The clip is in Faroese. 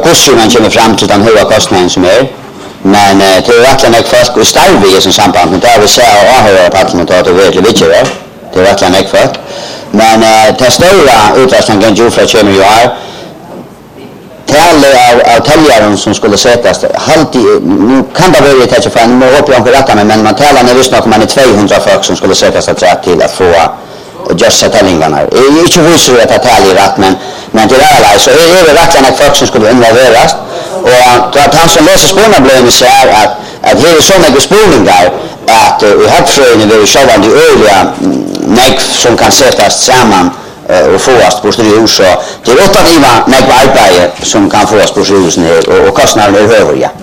kurser man kommer fram till den höga kostnaden som är. Men det är verkligen ett folk och starv i som samband med det vi ser och avhöra på att man tar det väldigt viktigt. Det är verkligen ett folk. Men det stora utläsningen Jofra kommer ju här. Talet av täljaren som skulle sättas nu kan det vara lite för nu hoppas jag rätta mig men man talar när vi snackar man är 200 folk som skulle sättas att säga till att få just täljningarna. Det är inte visst att det är rätt men det är alla så är det verkligen ett folk som skulle involveras och att han som läser spårna blir säger att det är så mycket spårningar att i högfröjden vill själva de övriga näck som kan sättas samman och fåast på studiehus så det är 8 timmar näck arbete som kan fåast på studiehusen och kostnaden är högre.